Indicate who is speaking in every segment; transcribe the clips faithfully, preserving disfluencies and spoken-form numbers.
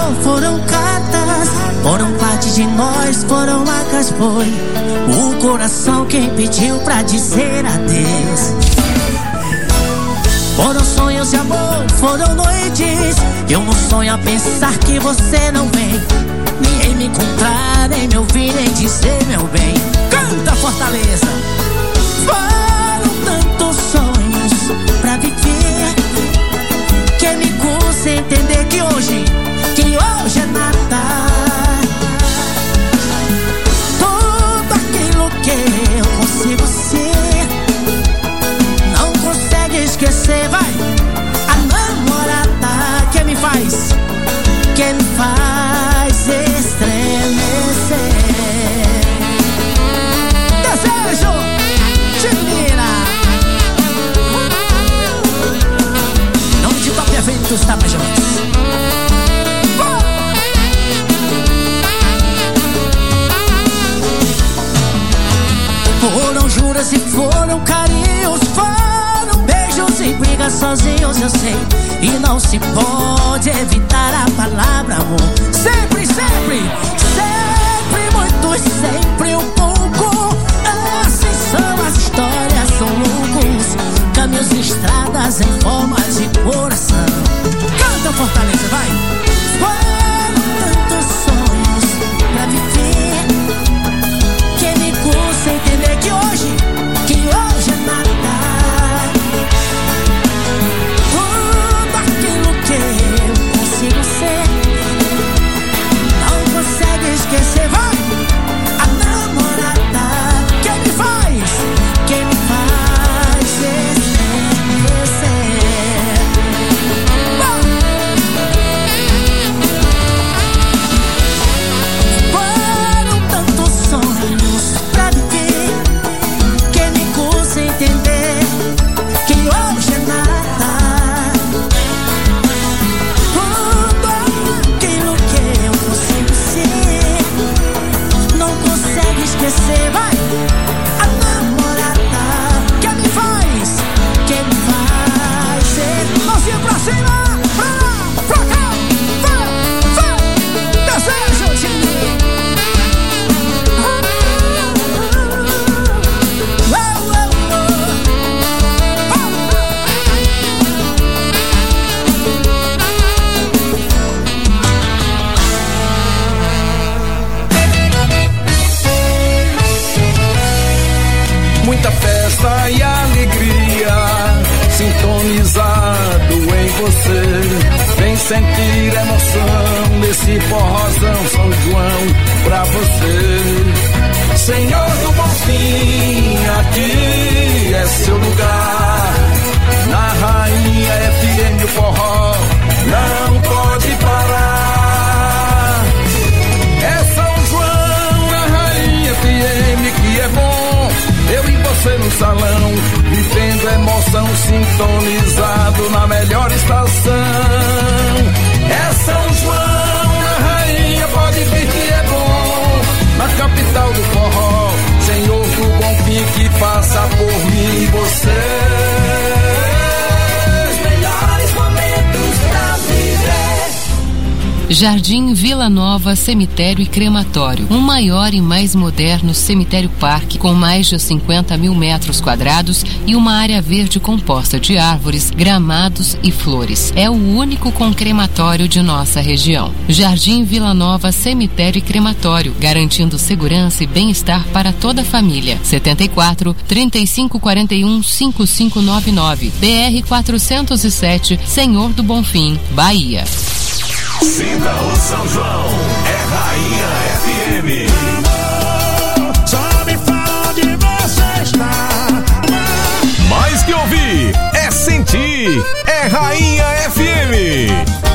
Speaker 1: amor foram cartas, foram parte de nós, foram marcas, foi o coração quem pediu pra dizer adeus. Foram sonhos de amor, foram noites, eu no sonho a pensar que você não vem, nem me encontrar, nem me ouvir, nem dizer meu bem. Canta, Fortaleza! Foram tantos sonhos pra viver, que me custa entender que hoje, que hoje é nada. Tudo aquilo que eu consigo ser, não consegue esquecer, vai. A namorada que me faz, que me faz estremecer. Desejo, te mira. Nome de Top Eventos Tapajós. Foram juras e foram carinhos, foram beijos e brigas sozinhos, eu sei. E não se pode evitar a palavra amor. Sempre, sempre, sempre, muito e sempre um pouco. Assim são as histórias, são loucos caminhos e estradas em forma de coração. Canta, Fortaleza, vai! Foram tantos sonhos pra viver, que me custa entender que hoje, que hoje é nada. Tudo aquilo que eu consigo ser, não consegue esquecer, vai. A namorada que me faz, que me faz estremecer. Foram tantos sonhos pra viver, que me custa entender que hoje é nada. Tudo aquilo que eu consigo ser, não consegue esquecer, vai. A namorada que me faz, que me faz ser. Mãozinha pra cima, pra lá, pra cá, vai, vai. Desejo de mim.
Speaker 2: Muita festa e alegria, sintonizado em você. Vem sentir emoção nesse forrozão São João pra você. Senhor do Bonfim, aqui é seu lugar. Na Rainha F M o forró não pode parar. É São João na Rainha F M que é bom. Eu e você no salão, vivendo emoção, sintonizado na melhor estação. É São João na Rainha, pode vir que é bom. Na capital do forró, Senhor do Bonfim que passa por mim e você. Os melhores momentos pra viver.
Speaker 3: Jardim Vila Nova Cemitério e Crematório, um maior e mais moderno cemitério-parque com mais de cinquenta mil metros quadrados e uma área verde composta de árvores, gramados e flores. É o único com crematório de nossa região. Jardim Vila Nova Cemitério e Crematório, garantindo segurança e bem-estar para toda a família. setenta e quatro, trinta e cinco, quarenta e um, cinquenta e cinco noventa e nove, B R quatrocentos e sete, Senhor do Bonfim, Bahia.
Speaker 4: Sinta o São João, é Rainha F M.
Speaker 5: Só me fala onde você está.
Speaker 4: Mais que ouvir, é sentir, é Rainha F M.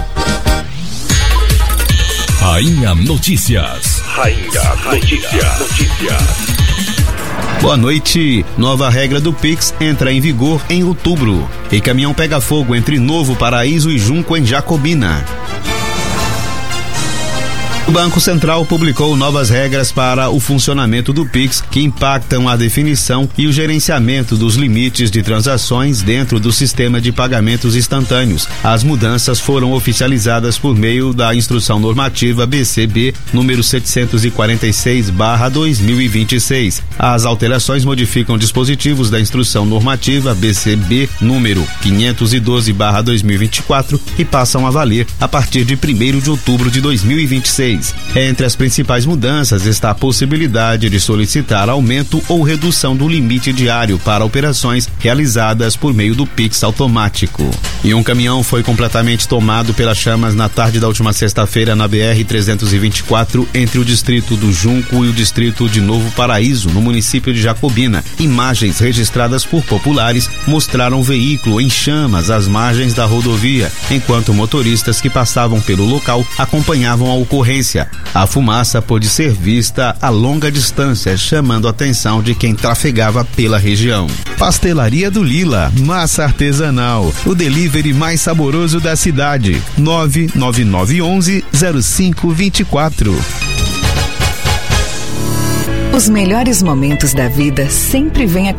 Speaker 4: Rainha Notícias. Rainha Notícias. Notícias.
Speaker 6: Boa noite. Nova regra do Pix entra em vigor em outubro. E caminhão pega fogo entre Novo Paraíso e Junco em Jacobina. O Banco Central publicou novas regras para o funcionamento do Pix que impactam a definição e o gerenciamento dos limites de transações dentro do sistema de pagamentos instantâneos. As mudanças foram oficializadas por meio da Instrução Normativa B C B número setecentos e quarenta e seis barra dois mil e vinte e seis. As alterações modificam dispositivos da Instrução Normativa B C B número quinhentos e doze barra dois mil e vinte e quatro e passam a valer a partir de primeiro de outubro de dois mil e vinte e seis. Entre as principais mudanças está a possibilidade de solicitar aumento ou redução do limite diário para operações realizadas por meio do Pix automático. E um caminhão foi completamente tomado pelas chamas na tarde da última sexta-feira na B R trezentos e vinte e quatro entre o distrito do Junco e o distrito de Novo Paraíso, no município de Jacobina. Imagens registradas por populares mostraram o veículo em chamas às margens da rodovia, enquanto motoristas que passavam pelo local acompanhavam a ocorrência. A fumaça pôde ser vista a longa distância, chamando a atenção de quem trafegava pela região. Pastelaria do Lila, massa artesanal, o delivery mais saboroso da cidade. nove nove nove um um zero cinco dois quatro.
Speaker 7: Os melhores momentos da vida sempre vêm